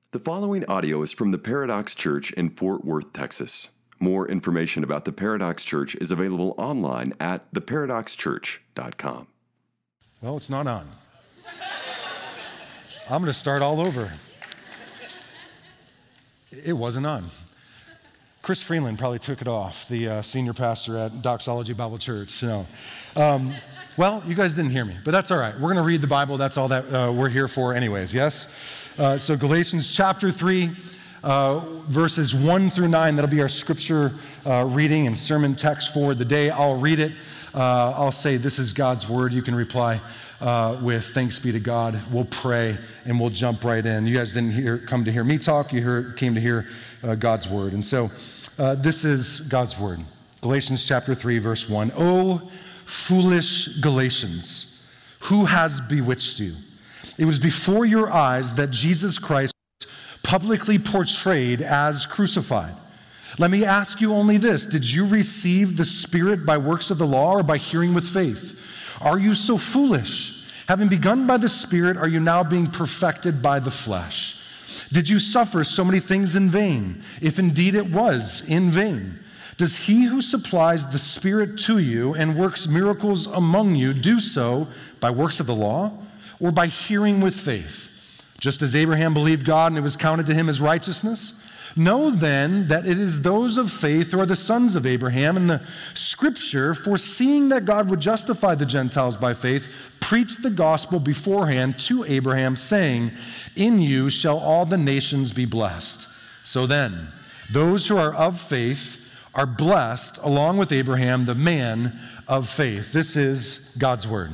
The following audio is from the Paradox Church in Fort Worth, Texas. More information about the Paradox Church is available online at theparadoxchurch.com. Well, it's not on. I'm going to start all over. It wasn't on. Chris Freeland probably took it off, the senior pastor at Doxology Bible Church. Well, you guys didn't hear me, but that's all right. We're going to read the Bible. That's all that we're here for anyways, yes? So Galatians chapter 3, verses 1 through 9, that'll be our scripture reading and sermon text for the day. I'll read it. I'll say, this is God's word. You can reply with thanks be to God. We'll pray and we'll jump right in. You guys didn't come to hear me talk. You came to hear God's word. And so this is God's word. Galatians chapter 3, verse 1. O foolish Galatians, who has bewitched you? It was before your eyes that Jesus Christ was publicly portrayed as crucified. Let me ask you only this. Did you receive the Spirit by works of the law or by hearing with faith? Are you so foolish? Having begun by the Spirit, are you now being perfected by the flesh? Did you suffer so many things in vain, if indeed it was in vain? Does he who supplies the Spirit to you and works miracles among you do so by works of the law or by hearing with faith? Just as Abraham believed God and it was counted to him as righteousness? Know then that it is those of faith who are the sons of Abraham, and the scripture, foreseeing that God would justify the Gentiles by faith, preached the gospel beforehand to Abraham, saying, in you shall all the nations be blessed. So then, those who are of faith are blessed along with Abraham, the man of faith. This is God's word.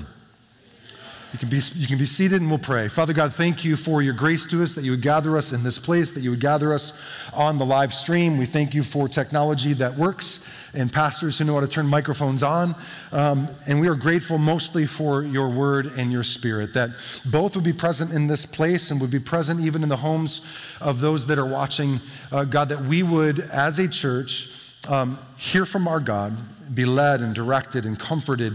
You can be seated and we'll pray. Father God, thank you for your grace to us, that you would gather us in this place, that you would gather us on the live stream. We thank you for technology that works and pastors who know how to turn microphones on. And we are grateful mostly for your word and your spirit, that both would be present in this place and would be present even in the homes of those that are watching. God, that we would, as a church, hear from our God, be led and directed and comforted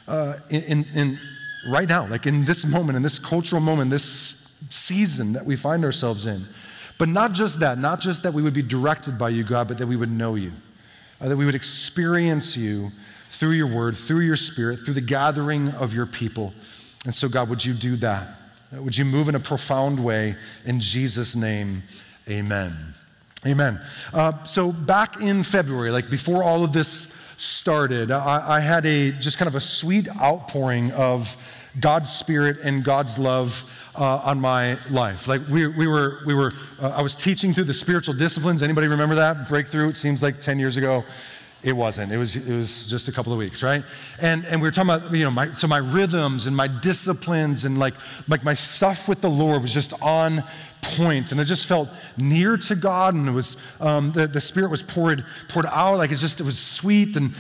in right now, like in this moment, in this cultural moment, this season that we find ourselves in. But not just that we would be directed by you, God, but that we would know you, that we would experience you through your word, through your spirit, through the gathering of your people. And so, God, would you do that? Would you move in a profound way? In Jesus' name, amen. Amen. So back in February, like before all of this started, I had just kind of a sweet outpouring of God's Spirit and God's love on my life. Like I was teaching through the spiritual disciplines. Anybody remember that? Breakthrough, it seems like 10 years ago. It wasn't. It was just a couple of weeks, right? And we were talking about, my rhythms and my disciplines and like my stuff with the Lord was just on point, and I just felt near to God, and it was the Spirit was poured out, like it was sweet, and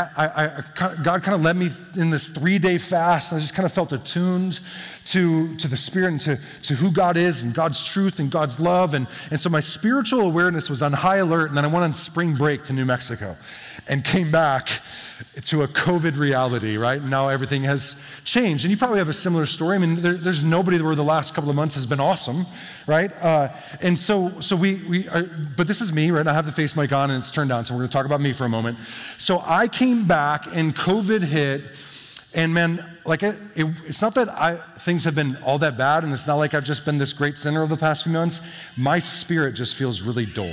God kind of led me in this 3-day fast, and I just kind of felt attuned to the Spirit and to who God is and God's truth and God's love, and so my spiritual awareness was on high alert, and then I went on spring break to New Mexico and came back to a COVID reality, right? Now everything has changed. And you probably have a similar story. I mean, there's nobody where the last couple of months has been awesome, right? And so we are, but this is me, right? I have the face mic on and it's turned on, so we're gonna talk about me for a moment. So I came back and COVID hit, and man, like it's not that things have been all that bad, and it's not like I've just been this great sinner over the past few months. My spirit just feels really dull.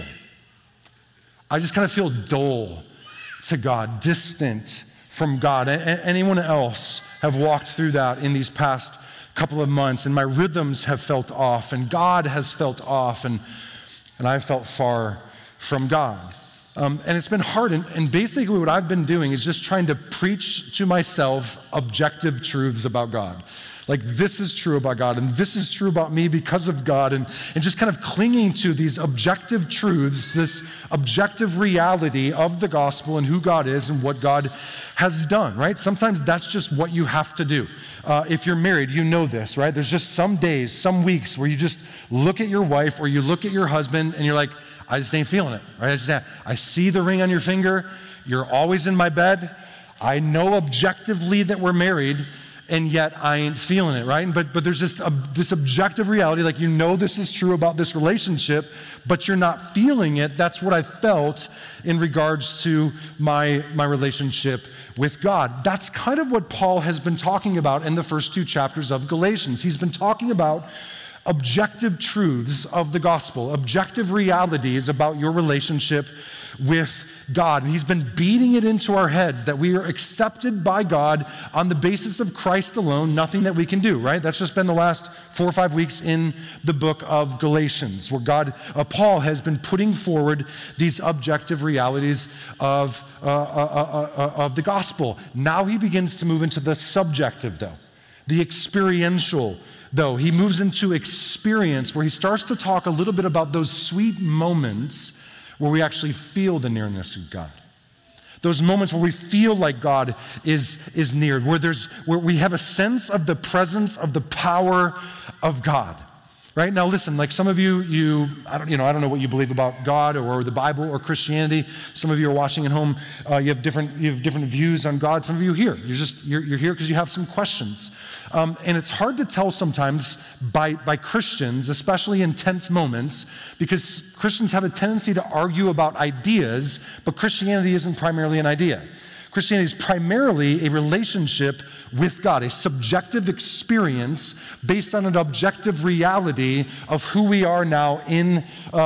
I just kind of feel dull to God, distant from God. Anyone else have walked through that in these past couple of months, and my rhythms have felt off, and God has felt off, and I've felt far from God. And it's been hard, and basically what I've been doing is just trying to preach to myself objective truths about God. Like, this is true about God, and this is true about me because of God, and just kind of clinging to these objective truths, this objective reality of the gospel and who God is and what God has done, right? Sometimes that's just what you have to do. If you're married, you know this, right? There's just some days, some weeks where you just look at your wife or you look at your husband and you're like, I just ain't feeling it, right? I see the ring on your finger. You're always in my bed. I know objectively that we're married. and yet I ain't feeling it, right? But there's just this objective reality, like you know this is true about this relationship, but you're not feeling it. That's what I felt in regards to my relationship with God. That's kind of what Paul has been talking about in the first 2 chapters of Galatians. He's been talking about objective truths of the gospel, objective realities about your relationship with God. And he's been beating it into our heads that we are accepted by God on the basis of Christ alone, nothing that we can do, right? That's just been the last 4 or 5 weeks in the book of Galatians, where Paul has been putting forward these objective realities of the gospel. Now he begins to move into the subjective, though, the experiential, though. He moves into experience, where he starts to talk a little bit about those sweet moments where we actually feel the nearness of God. Those moments where we feel like God is near, where we have a sense of the presence of the power of God. Right? Now listen, like some of you I don't know what you believe about God or the Bible or Christianity. Some of you are watching at home, you have different views on God. Some of you are here. You're here because you have some questions. And it's hard to tell sometimes by Christians, especially in tense moments, because Christians have a tendency to argue about ideas, but Christianity isn't primarily an idea. Christianity is primarily a relationship with God, a subjective experience based on an objective reality of who we are now in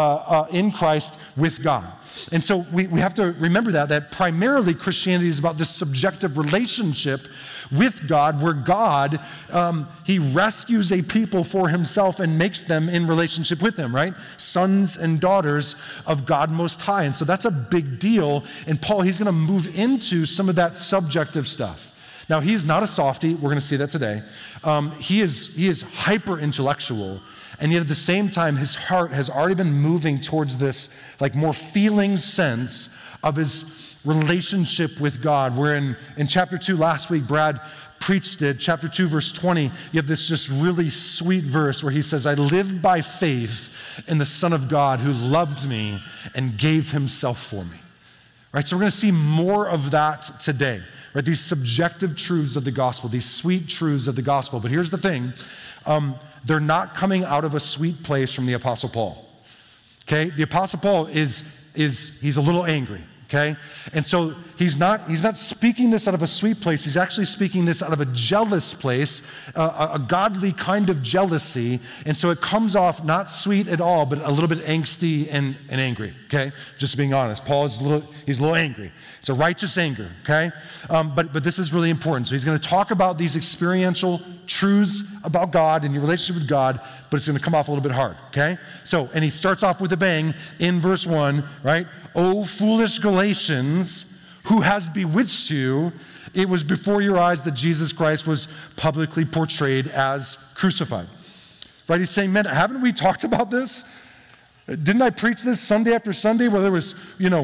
Christ with God. And so we have to remember that primarily Christianity is about this subjective relationship with God, where God, he rescues a people for himself and makes them in relationship with him, right? Sons and daughters of God Most High. And so that's a big deal. And Paul, he's going to move into some of that subjective stuff. Now, he's not a softie. We're going to see that today. He is hyper intellectual. And yet at the same time, his heart has already been moving towards this like more feeling sense of his relationship with God. Where in chapter 2 last week, Brad preached it, chapter 2, verse 20, you have this just really sweet verse where he says, I live by faith in the Son of God who loved me and gave himself for me. Right, so we're going to see more of that today. Right, these subjective truths of the gospel, these sweet truths of the gospel. But here's the thing, they're not coming out of a sweet place from the Apostle Paul. Okay, the Apostle Paul he's a little angry. Okay, and so he's not speaking this out of a sweet place. He's actually speaking this out of a jealous place, a godly kind of jealousy. And so it comes off not sweet at all, but a little bit angsty and angry. Okay, just being honest, Paul is he's a little angry. It's a righteous anger. Okay, but this is really important. So he's going to talk about these experiential truths about God and your relationship with God, but it's going to come off a little bit hard. Okay, and he starts off with a bang in verse 1. Right. O foolish Galatians, who has bewitched you? It was before your eyes that Jesus Christ was publicly portrayed as crucified. Right? He's saying, man, haven't we talked about this? Didn't I preach this Sunday after Sunday, where there was,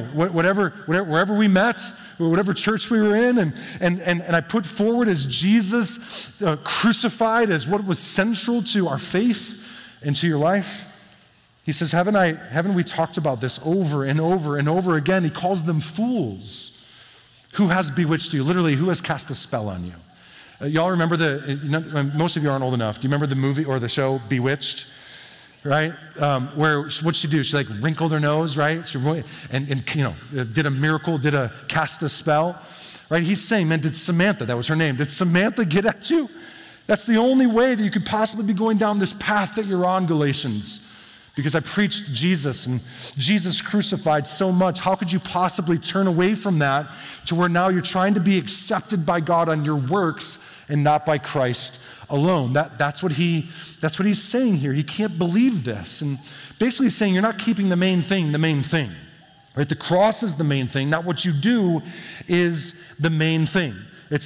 wherever we met, or whatever church we were in, and I put forward as Jesus crucified as what was central to our faith and to your life? He says, haven't we talked about this over and over and over again? He calls them fools. Who has bewitched you? Literally, who has cast a spell on you? Y'all remember most of you aren't old enough. Do you remember the movie or the show Bewitched? Right? Where, what'd she do? She like wrinkled her nose, right? And did a miracle, cast a spell. Right? He's saying, man, did Samantha, that was her name, did Samantha get at you? That's the only way that you could possibly be going down this path that you're on, Galatians. Because I preached Jesus and Jesus crucified so much. How could you possibly turn away from that to where now you're trying to be accepted by God on your works and not by Christ alone? That's what he's saying here. He can't believe this. And basically he's saying you're not keeping the main thing. Right? The cross is the main thing. Not what you do is the main thing.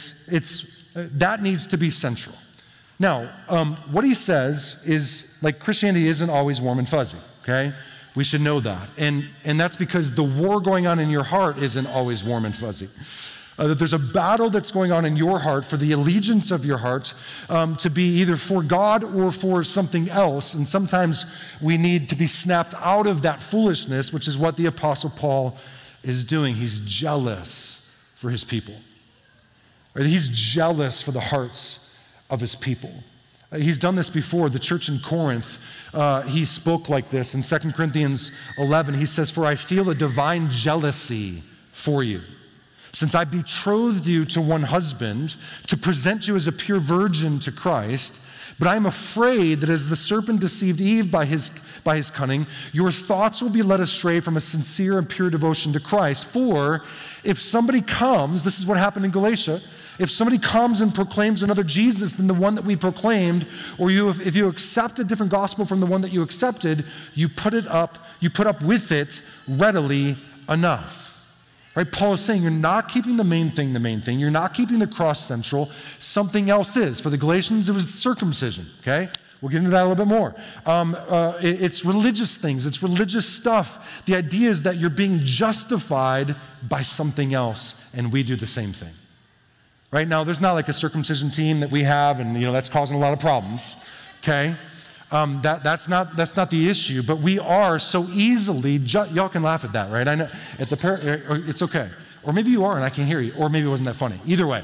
That needs to be central. Now, what he says is, like, Christianity isn't always warm and fuzzy, okay? We should know that. And that's because the war going on in your heart isn't always warm and fuzzy. That there's a battle that's going on in your heart for the allegiance of your heart to be either for God or for something else. And sometimes we need to be snapped out of that foolishness, which is what the Apostle Paul is doing. He's jealous for his people. Or he's jealous for the hearts of his people. He's done this before. The church in Corinth, he spoke like this. In 2 Corinthians 11, he says, "For I feel a divine jealousy for you, since I betrothed you to one husband to present you as a pure virgin to Christ. But I am afraid that as the serpent deceived Eve by his cunning, your thoughts will be led astray from a sincere and pure devotion to Christ. For if somebody comes," this is what happened in Galatia, "if somebody comes and proclaims another Jesus than the one that we proclaimed, or if you accept a different gospel from the one that you accepted, you put up with it readily enough." Right? Paul is saying you're not keeping the main thing. You're not keeping the cross central. Something else is. For the Galatians, it was circumcision, okay? We'll get into that a little bit more. It's religious things. It's religious stuff. The idea is that you're being justified by something else, and we do the same thing. Right now, there's not like a circumcision team that we have, and that's causing a lot of problems, okay? That's not the issue, but we are so easily, y'all can laugh at that, right? I know, it's okay. Or maybe you are and I can't hear you, or maybe it wasn't that funny. Either way.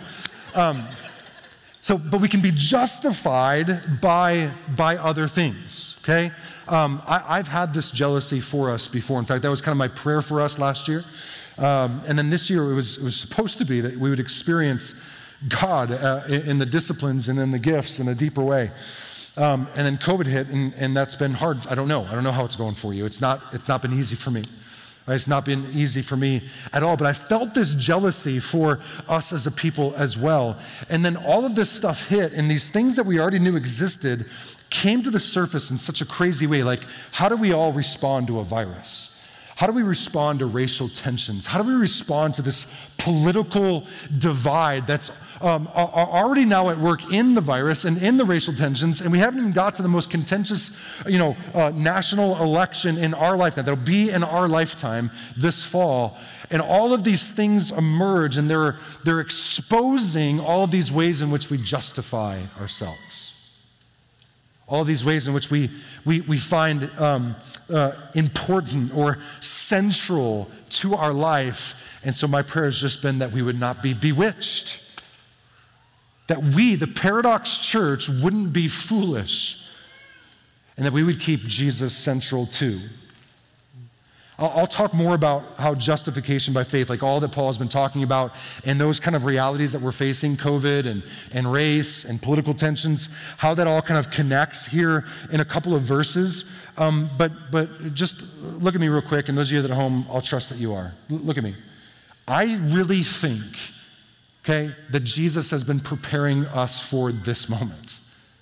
But we can be justified by other things, okay? I've had this jealousy for us before. In fact, that was kind of my prayer for us last year. And then this year it was supposed to be that we would experience God in the disciplines and in the gifts in a deeper way. And then COVID hit, and that's been hard. I don't know how it's going for you. It's not been easy for me. It's not been easy for me at all. But I felt this jealousy for us as a people as well. And then all of this stuff hit, and these things that we already knew existed came to the surface in such a crazy way. Like, how do we all respond to a virus? How do we respond to racial tensions? How do we respond to this political divide that's already now at work in the virus and in the racial tensions, and we haven't even got to the most contentious, national election in our lifetime. That'll be in our lifetime this fall. And all of these things emerge, and they're exposing all of these ways in which we justify ourselves. All of these ways in which we find important or central to our life. And so my prayer has just been that we would not be bewitched. That we, the Paradox Church, wouldn't be foolish. And that we would keep Jesus central too. I'll talk more about how justification by faith, like all that Paul has been talking about, and those kind of realities that we're facing, COVID and race and political tensions, how that all kind of connects here in a couple of verses. But just look at me real quick, and those of you that are at home, I'll trust that you are. Look at me. I really think, okay, that Jesus has been preparing us for this moment.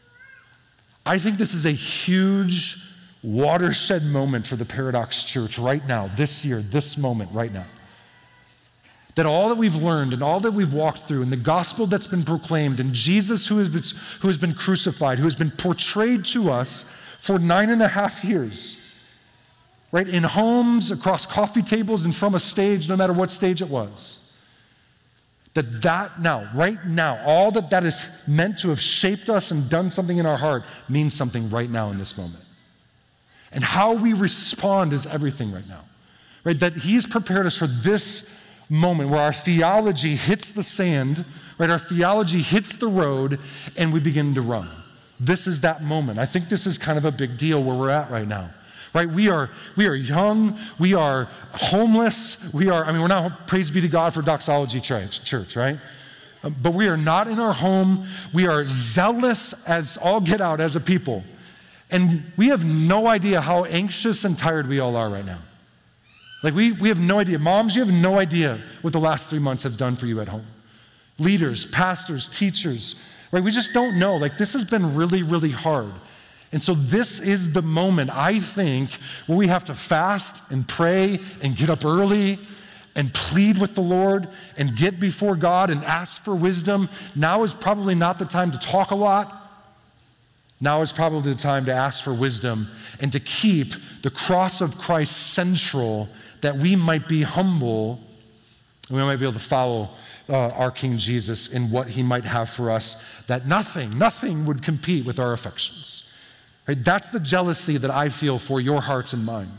I think this is a huge watershed moment for the Paradox Church right now, this year, this moment right now. That all that we've learned and all that we've walked through and the gospel that's been proclaimed and Jesus who has been crucified, who has been portrayed to us for 9.5 years, right, in homes, across coffee tables, and from a stage, no matter what stage it was. That now, right now, all that is meant to have shaped us and done something in our heart means something right now in this moment. And how we respond is everything right now, right? That he's prepared us for this moment where our theology hits the sand, right? Our theology hits the road and we begin to run. This is that moment. I think this is kind of a big deal where we're at right now, right? We are young, we are homeless, we're not, praise be to God for Doxology Church, right? But we are not in our home. We are zealous as all get out as a people. And we have no idea how anxious and tired we all are right now. Like we have no idea. Moms, you have no idea what the last 3 months have done for you at home. Leaders, pastors, teachers, right? We just don't know. Like this has been really, really hard. And so this is the moment, I think, where we have to fast and pray and get up early and plead with the Lord and get before God and ask for wisdom. Now is probably not the time to talk a lot. Now is probably the time to ask for wisdom and to keep the cross of Christ central, that we might be humble and we might be able to follow our King Jesus in what he might have for us, that nothing would compete with our affections. Right? That's the jealousy that I feel for your hearts and mine.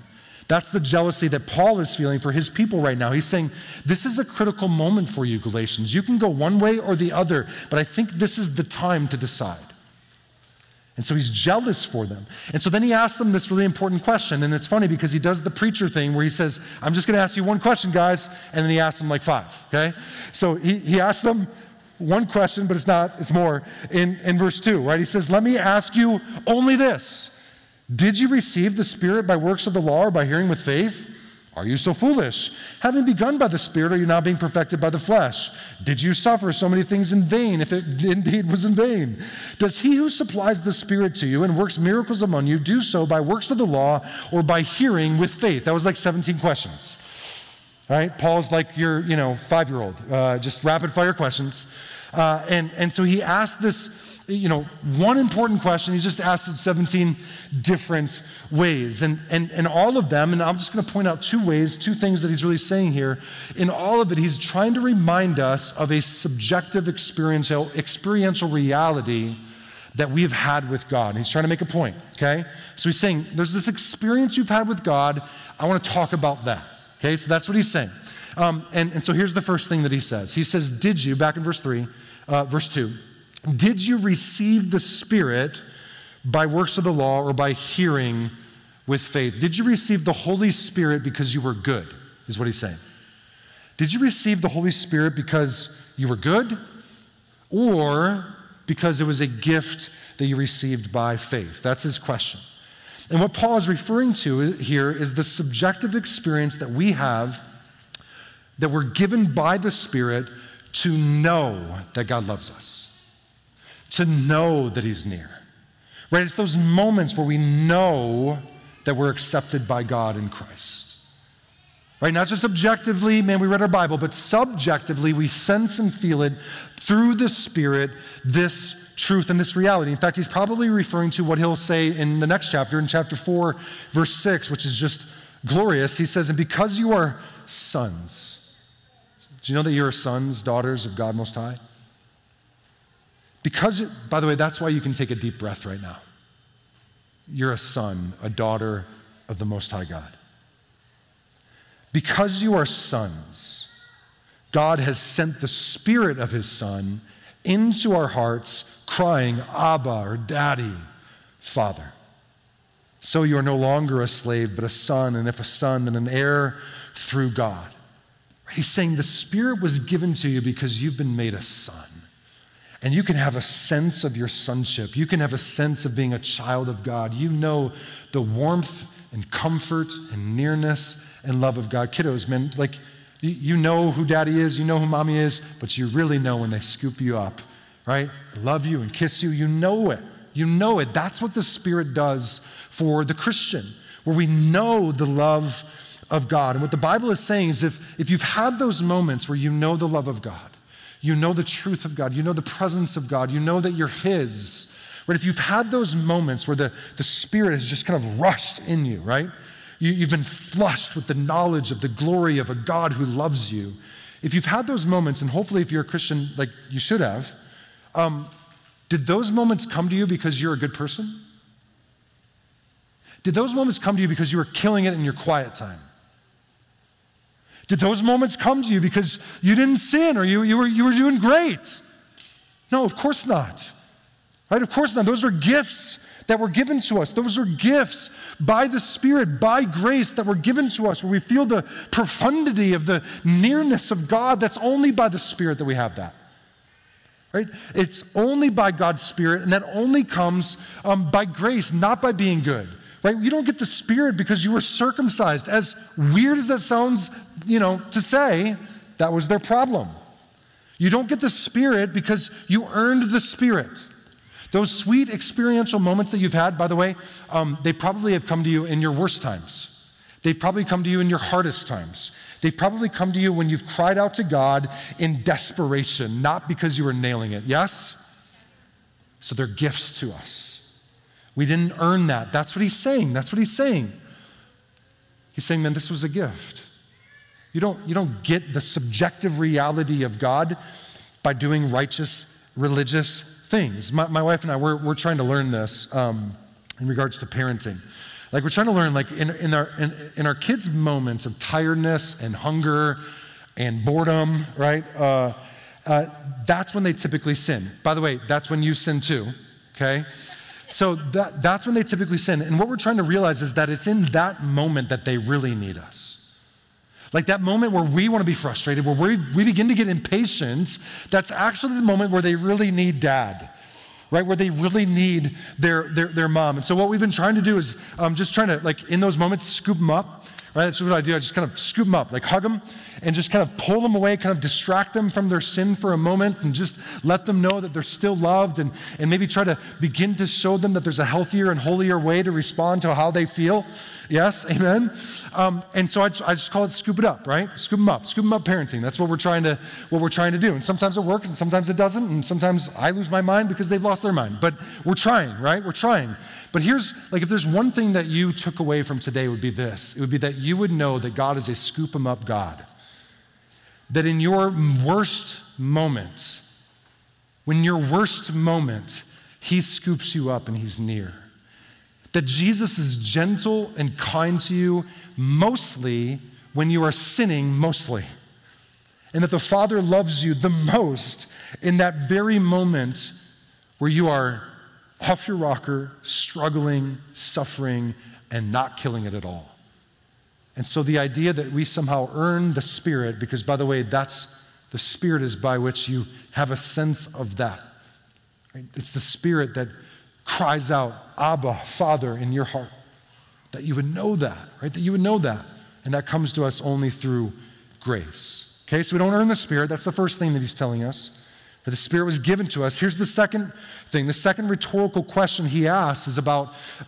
That's the jealousy that Paul is feeling for his people right now. He's saying, this is a critical moment for you, Galatians. You can go one way or the other, but I think this is the time to decide. And so he's jealous for them. And so then he asks them this really important question. And it's funny because he does the preacher thing where he says, I'm just going to ask you one question, guys. And then he asks them like 5, okay? So he asks them one question, but it's more in verse 2, right? He says, let me ask you only this. Did you receive the Spirit by works of the law or by hearing with faith? Are you so foolish? Having begun by the Spirit, are you now being perfected by the flesh? Did you suffer so many things in vain, if it indeed was in vain? Does he who supplies the Spirit to you and works miracles among you do so by works of the law or by hearing with faith? That was like 17 questions. All right, Paul's like your 5-year-old, just rapid fire questions. And so he asked this, one important question. He just asked it 17 different ways. And all of them, and I'm just going to point out 2 things that he's really saying here. In all of it, he's trying to remind us of a subjective experiential reality that we've had with God. And he's trying to make a point, okay? So he's saying, there's this experience you've had with God. I want to talk about that, okay? So that's what he's saying. And so here's the first thing that he says. He says, did you, back in verse 2, did you receive the Spirit by works of the law or by hearing with faith? Did you receive the Holy Spirit because you were good, is what he's saying. Did you receive the Holy Spirit because you were good or because it was a gift that you received by faith? That's his question. And what Paul is referring to here is the subjective experience that we have, that we're given by the Spirit to know that God loves us. To know that he's near, right? It's those moments where we know that we're accepted by God in Christ, right? Not just objectively, man, we read our Bible, but subjectively, we sense and feel it through the Spirit, this truth and this reality. In fact, he's probably referring to what he'll say in the next chapter, in chapter 4, verse 6, which is just glorious. He says, and because you are sons. Do you know that you're sons, daughters of God Most High? Because, by the way, that's why you can take a deep breath right now. You're a son, a daughter of the Most High God. Because you are sons, God has sent the Spirit of his Son into our hearts, crying, Abba, or Daddy, Father. So you are no longer a slave, but a son, and if a son, then an heir through God. He's saying the Spirit was given to you because you've been made a son. And you can have a sense of your sonship. You can have a sense of being a child of God. You know the warmth and comfort and nearness and love of God. Kiddos, man, like you know who daddy is, you know who mommy is, but you really know when they scoop you up, right? Love you and kiss you. You know it. You know it. That's what the Spirit does for the Christian, where we know the love of God. And what the Bible is saying is if you've had those moments where you know the love of God, you know the truth of God, you know the presence of God, you know that you're his, right? If you've had those moments where the Spirit has just kind of rushed in you, right? You've been flushed with the knowledge of the glory of a God who loves you. If you've had those moments, and hopefully if you're a Christian, like you should have, did those moments come to you because you're a good person? Did those moments come to you because you were killing it in your quiet time? Did those moments come to you because you didn't sin or you were doing great? No, of course not. Right? Of course not. Those are gifts that were given to us. Those are gifts by the Spirit, by grace that were given to us, where we feel the profundity of the nearness of God. That's only by the Spirit that we have that. Right? It's only by God's Spirit, and that only comes by grace, not by being good. Right? You don't get the Spirit because you were circumcised. As weird as that sounds, to say, that was their problem. You don't get the Spirit because you earned the Spirit. Those sweet experiential moments that you've had, by the way, they probably have come to you in your worst times. They've probably come to you in your hardest times. They've probably come to you when you've cried out to God in desperation, not because you were nailing it. Yes? So they're gifts to us. We didn't earn that. That's what he's saying. That's what he's saying. He's saying, man, this was a gift. You don't get the subjective reality of God by doing righteous, religious things. My wife and I, we're trying to learn this in regards to parenting. Like we're trying to learn, like in our kids' moments of tiredness and hunger and boredom, right? That's when they typically sin. By the way, that's when you sin too, okay? So that's when they typically sin. And what we're trying to realize is that it's in that moment that they really need us. Like that moment where we want to be frustrated, where we begin to get impatient, that's actually the moment where they really need dad. Right, where they really need their mom. And so what we've been trying to do is just trying to, like, in those moments, scoop them up. Right, that's what I do. I just kind of scoop them up, like hug them, and just kind of pull them away, kind of distract them from their sin for a moment, and just let them know that they're still loved, and maybe try to begin to show them that there's a healthier and holier way to respond to how they feel. Yes, amen. And so I just call it scoop it up, right? Scoop them up parenting. That's what we're trying to do. And sometimes it works, and sometimes it doesn't, and sometimes I lose my mind because they've lost their mind. But we're trying, right? We're trying. But here's, like, if there's one thing that you took away from today, it would be this. It would be that you would know that God is a scoop 'em up God. That in your worst moment, he scoops you up and he's near. That Jesus is gentle and kind to you mostly when you are sinning mostly. And that the Father loves you the most in that very moment where you are off your rocker, struggling, suffering, and not killing it at all. And so the idea that we somehow earn the Spirit, because by the way, that's the Spirit is by which you have a sense of that. Right? It's the Spirit that cries out, Abba, Father, in your heart. That you would know that, right? That you would know that. And that comes to us only through grace. Okay, so we don't earn the Spirit. That's the first thing that he's telling us. That the Spirit was given to us. Here's the second thing. The second rhetorical question he asks is about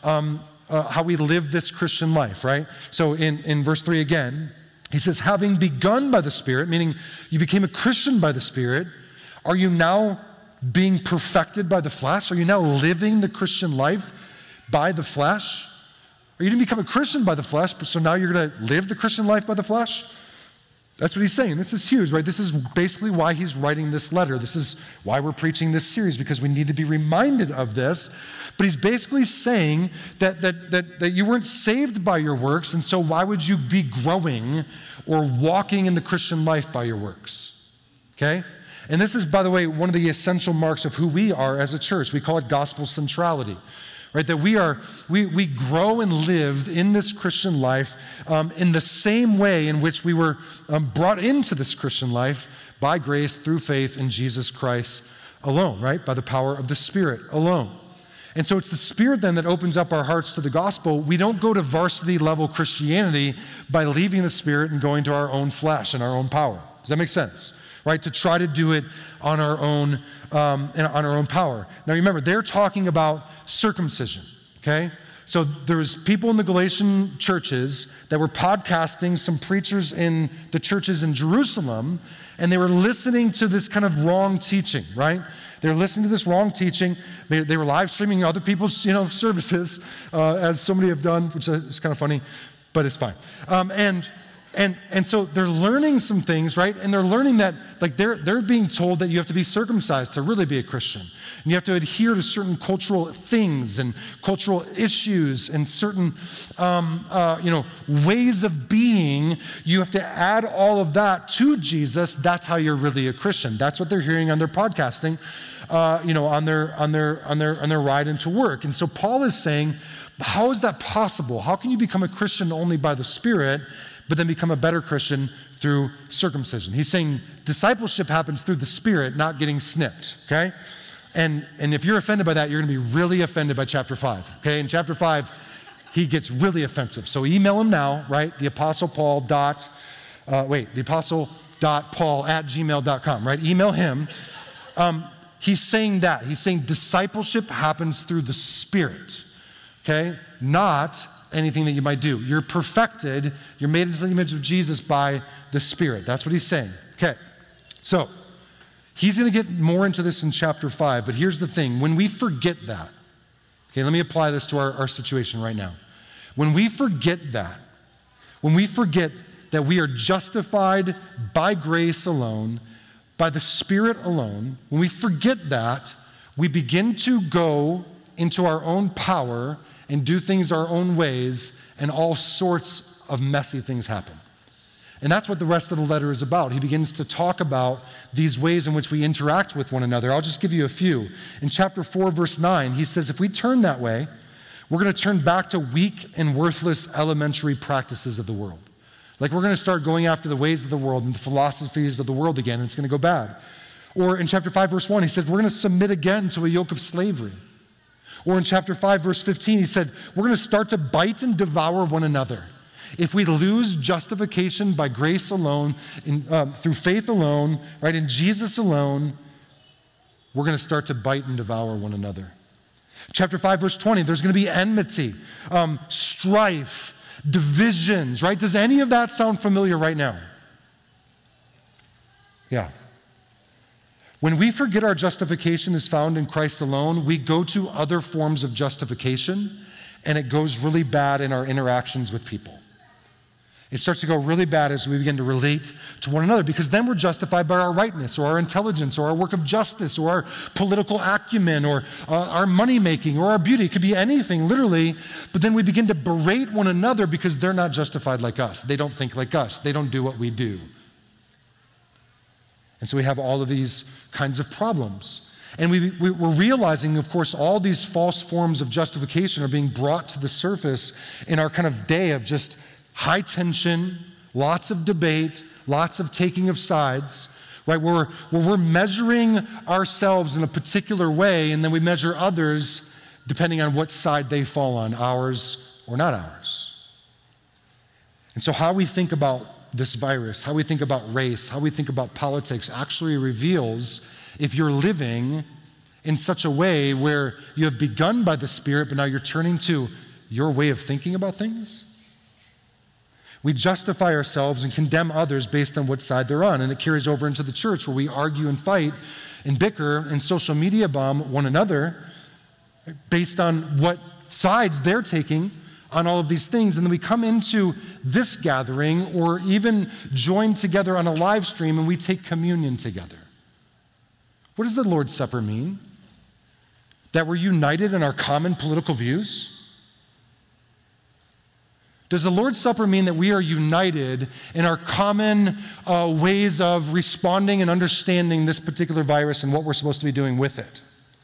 how we live this Christian life, right? So in verse 3 again, he says, having begun by the Spirit, meaning you became a Christian by the Spirit, are you now being perfected by the flesh? Are you now living the Christian life by the flesh? Or you didn't become a Christian by the flesh, but so now you're going to live the Christian life by the flesh? That's what he's saying. This is huge, right? This is basically why he's writing this letter. This is why we're preaching this series, because we need to be reminded of this. But he's basically saying that you weren't saved by your works, and so why would you be growing or walking in the Christian life by your works? Okay? And this is, by the way, one of the essential marks of who we are as a church. We call it gospel centrality. Right, that we grow and live in this Christian life in the same way in which we were brought into this Christian life by grace through faith in Jesus Christ alone, right? By the power of the Spirit alone. And so it's the Spirit then that opens up our hearts to the gospel. We don't go to varsity level Christianity by leaving the Spirit and going to our own flesh and our own power. Does that make sense? Right, to try to do it on our own power. Now remember, they're talking about circumcision, okay? So there was people in the Galatian churches that were podcasting some preachers in the churches in Jerusalem, and they were listening to this kind of wrong teaching, right? They were listening to this wrong teaching. They were live streaming other people's, services, as so many have done, which is kind of funny, but it's fine. And so they're learning some things, right? And they're learning that, like, they're being told that you have to be circumcised to really be a Christian. And you have to adhere to certain cultural things and cultural issues and certain, ways of being. You have to add all of that to Jesus. That's how you're really a Christian. That's what they're hearing on their podcasting, on their ride into work. And so Paul is saying, how is that possible? How can you become a Christian only by the Spirit, but then become a better Christian through circumcision? He's saying discipleship happens through the Spirit, not getting snipped, okay? And if you're offended by that, you're going to be really offended by chapter 5, okay? In chapter 5, he gets really offensive. So email him now, right? theapostle.paul@gmail.com, right? Email him. He's saying that. He's saying discipleship happens through the Spirit, okay? Not anything that you might do. You're perfected, you're made into the image of Jesus by the Spirit. That's what he's saying. Okay, so he's going to get more into this in chapter 5, but here's the thing. When we forget that, okay, let me apply this to our situation right now. When we forget that we are justified by grace alone, by the Spirit alone, when we forget that, we begin to go into our own power and do things our own ways, and all sorts of messy things happen. And that's what the rest of the letter is about. He begins to talk about these ways in which we interact with one another. I'll just give you a few. In chapter 4, verse 9, he says, if we turn that way, we're going to turn back to weak and worthless elementary practices of the world. Like we're going to start going after the ways of the world and the philosophies of the world again, and it's going to go bad. Or in chapter 5, verse 1, he said, we're going to submit again to a yoke of slavery. Or in chapter 5, verse 15, he said, we're going to start to bite and devour one another. If we lose justification by grace alone, through faith alone, right, in Jesus alone, we're going to start to bite and devour one another. Chapter 5, verse 20, there's going to be enmity, strife, divisions, right? Does any of that sound familiar right now? Yeah. When we forget our justification is found in Christ alone, we go to other forms of justification, and it goes really bad in our interactions with people. It starts to go really bad as we begin to relate to one another, because then we're justified by our rightness or our intelligence or our work of justice or our political acumen or our money making or our beauty. It could be anything, literally, but then we begin to berate one another because they're not justified like us. They don't think like us. They don't do what we do. And so we have all of these kinds of problems. And we're realizing, of course, all these false forms of justification are being brought to the surface in our kind of day of just high tension, lots of debate, lots of taking of sides, right? Where we're measuring ourselves in a particular way, and then we measure others depending on what side they fall on, ours or not ours. And so how we think about this virus, how we think about race, how we think about politics actually reveals if you're living in such a way where you have begun by the Spirit, but now you're turning to your way of thinking about things. We justify ourselves and condemn others based on what side they're on, and it carries over into the church where we argue and fight and bicker and social media bomb one another based on what sides they're taking on all of these things. And then we come into this gathering or even join together on a live stream and we take communion together. What does the Lord's Supper mean? That we're united in our common political views? Does the Lord's Supper mean that we are united in our common ways of responding and understanding this particular virus and what we're supposed to be doing with it?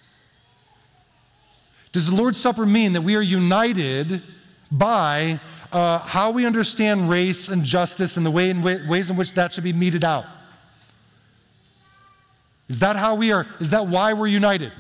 Does the Lord's Supper mean that we are united by how we understand race and justice and the ways in which that should be meted out? Is that why we're united?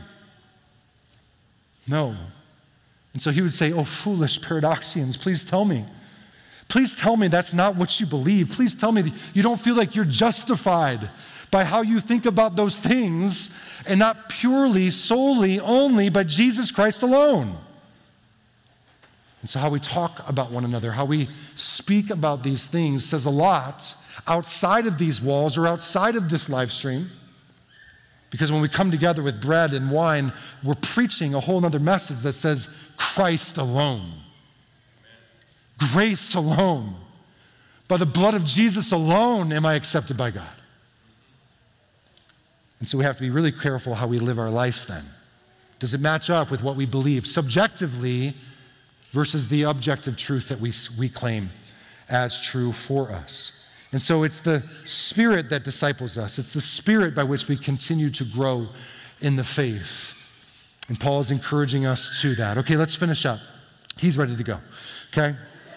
No. And so he would say, oh, foolish paradoxians, please tell me. Please tell me that's not what you believe. Please tell me that you don't feel like you're justified by how you think about those things and not purely, solely, only by Jesus Christ alone. And so how we talk about one another, how we speak about these things says a lot outside of these walls or outside of this live stream. Because when we come together with bread and wine, we're preaching a whole other message that says Christ alone. Grace alone. By the blood of Jesus alone am I accepted by God. And so we have to be really careful how we live our life then. Does it match up with what we believe subjectively versus the objective truth that we claim as true for us? And so it's the Spirit that disciples us. It's the Spirit by which we continue to grow in the faith. And Paul is encouraging us to that. Okay, let's finish up. He's ready to go. Okay?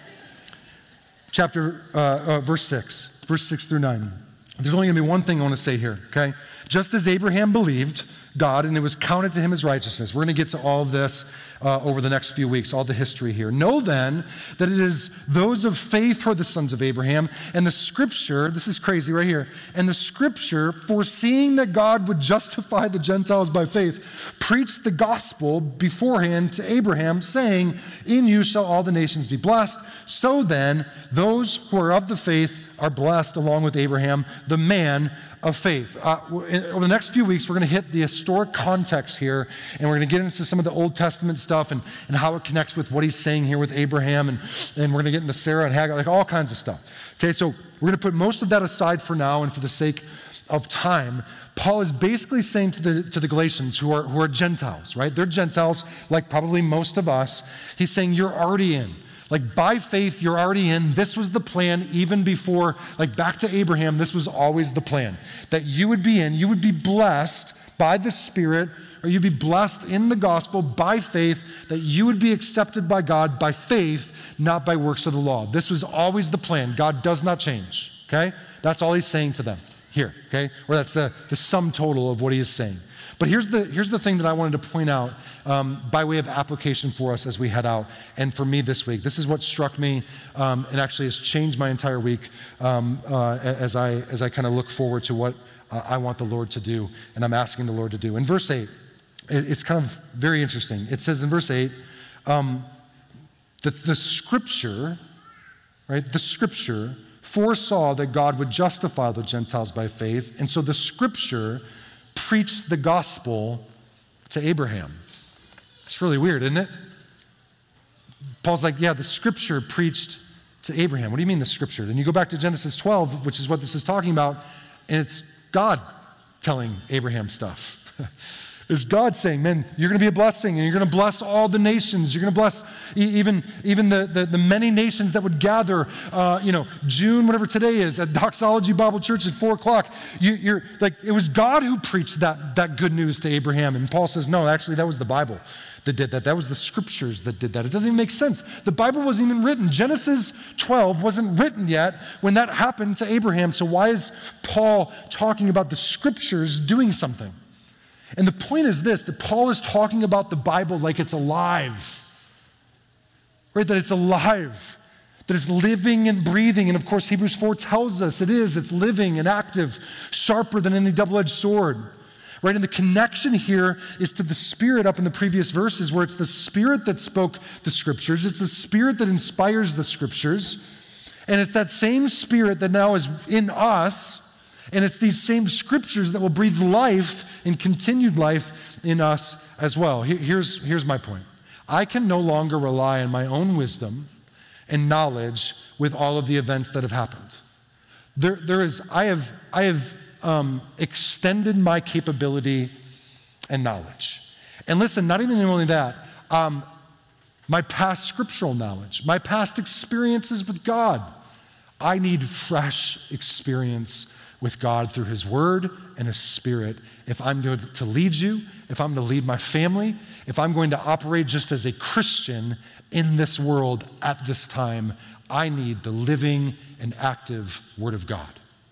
Verse 6 through 9. There's only going to be one thing I want to say here, okay? Just as Abraham believed God and it was counted to him as righteousness. We're going to get to all of this over the next few weeks, all the history here. Know then that it is those of faith who are the sons of Abraham, and the Scripture, this is crazy right here, and the Scripture, foreseeing that God would justify the Gentiles by faith, preached the gospel beforehand to Abraham, saying, in you shall all the nations be blessed. So then, those who are of the faith are blessed along with Abraham, the man of faith. Over the next few weeks, we're going to hit the historic context here, and we're going to get into some of the Old Testament stuff and how it connects with what he's saying here with Abraham, and we're going to get into Sarah and Hagar, like all kinds of stuff. Okay, so we're going to put most of that aside for now and for the sake of time, Paul is basically saying to the Galatians who are Gentiles, right? They're Gentiles, like probably most of us. He's saying you're already in. Like by faith, you're already in. This was the plan even before, like back to Abraham, this was always the plan. That you would be in, you would be blessed by the Spirit, or you'd be blessed in the gospel by faith, that you would be accepted by God by faith, not by works of the law. This was always the plan. God does not change, okay? That's all he's saying to them here, okay? Or that's the sum total of what he is saying. But here's the thing that I wanted to point out by way of application for us as we head out, and for me this week. This is what struck me and actually has changed my entire week as I kind of look forward to what I want the Lord to do, and I'm asking the Lord to do. In verse 8, it's kind of very interesting. It says in verse 8 that the Scripture, right, the Scripture foresaw that God would justify the Gentiles by faith, and so the Scripture preached the gospel to Abraham. It's really weird, isn't it? Paul's like, yeah, the Scripture preached to Abraham. What do you mean the Scripture? And you go back to Genesis 12, which is what this is talking about, and it's God telling Abraham stuff. It's God saying, man, you're going to be a blessing, and you're going to bless all the nations. You're going to bless even the many nations that would gather, June, whatever today is, at Doxology Bible Church at 4 o'clock. You're like, it was God who preached that good news to Abraham. And Paul says, no, actually, that was the Bible that did that. That was the Scriptures that did that. It doesn't even make sense. The Bible wasn't even written. Genesis 12 wasn't written yet when that happened to Abraham. So why is Paul talking about the Scriptures doing something? And the point is this, that Paul is talking about the Bible like it's alive, right? That it's alive, that it's living and breathing. And of course, Hebrews 4 tells us it's living and active, sharper than any double-edged sword, right? And the connection here is to the Spirit up in the previous verses, where it's the Spirit that spoke the Scriptures. It's the Spirit that inspires the Scriptures. And it's that same Spirit that now is in us. And it's these same Scriptures that will breathe life and continued life in us as well. Here's my point. I can no longer rely on my own wisdom and knowledge with all of the events that have happened. I have extended my capability and knowledge. And listen, not even only that, my past scriptural knowledge, my past experiences with God. I need fresh experience with God through His Word and His Spirit. If I'm going to lead you, if I'm going to lead my family, if I'm going to operate just as a Christian in this world at this time, I need the living and active Word of God.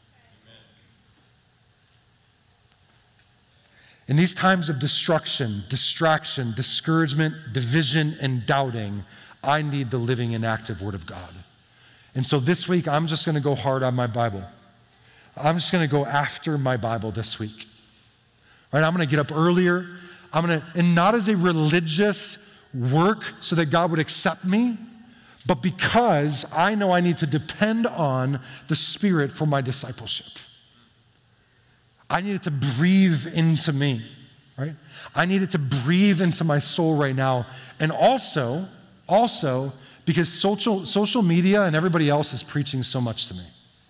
In these times of destruction, distraction, discouragement, division, and doubting, I need the living and active Word of God. And so this week, I'm just going to go hard on my Bible. I'm just going to go after my Bible this week. Right? I'm going to get up earlier. And not as a religious work so that God would accept me, but because I know I need to depend on the Spirit for my discipleship. I need it to breathe into me, right? I need it to breathe into my soul right now. And also, because social media and everybody else is preaching so much to me.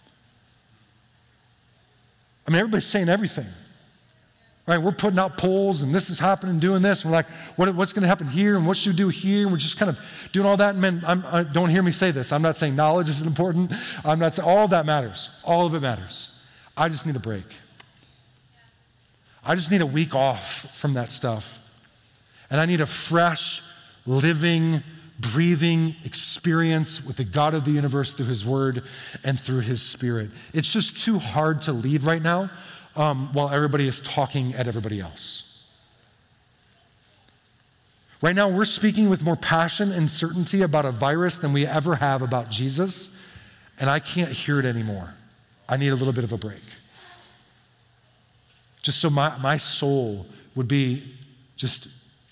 I mean, everybody's saying everything, right? We're putting out polls, and this is happening, doing this. And we're like, what's going to happen here, and what should we do here? And we're just kind of doing all that. And man, don't hear me say this. I'm not saying knowledge isn't important. I'm not saying all of that matters. All of it matters. I just need a break. I just need a week off from that stuff. And I need a fresh, living, breathing experience with the God of the universe through His Word and through His Spirit. It's just too hard to lead right now while everybody is talking at everybody else. Right now, we're speaking with more passion and certainty about a virus than we ever have about Jesus, and I can't hear it anymore. I need a little bit of a break. Just so my soul would be just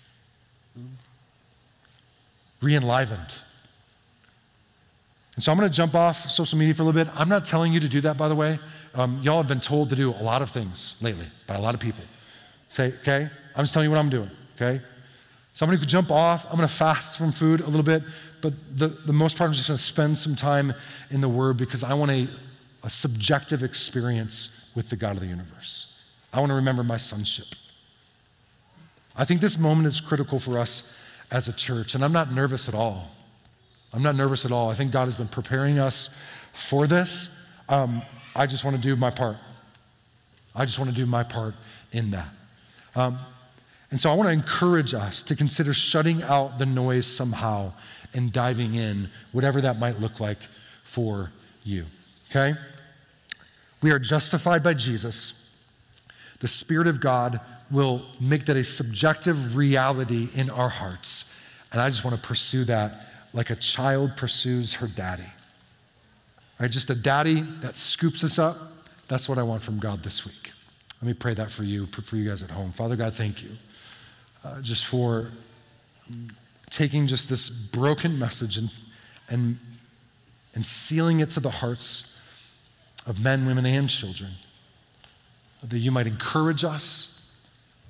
re-enlivened. And so I'm going to jump off social media for a little bit. I'm not telling you to do that, by the way. Y'all have been told to do a lot of things lately by a lot of people. Say, okay, I'm just telling you what I'm doing, okay? So I'm going to jump off. I'm going to fast from food a little bit, but the most part I'm just going to spend some time in the Word because I want a subjective experience with the God of the universe. I want to remember my sonship. I think this moment is critical for us as a church, and I'm not nervous at all. I'm not nervous at all. I think God has been preparing us for this. I just want to do my part. I just want to do my part in that. And so I want to encourage us to consider shutting out the noise somehow and diving in, whatever that might look like for you, okay? We are justified by Jesus. The Spirit of God will make that a subjective reality in our hearts. And I just want to pursue that like a child pursues her daddy. Right? Just a daddy that scoops us up. That's what I want from God this week. Let me pray that for you guys at home. Father God, thank you just for taking just this broken message and sealing it to the hearts of men, women, and children, that you might encourage us,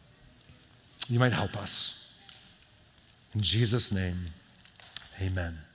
you might help us. In Jesus' name, amen.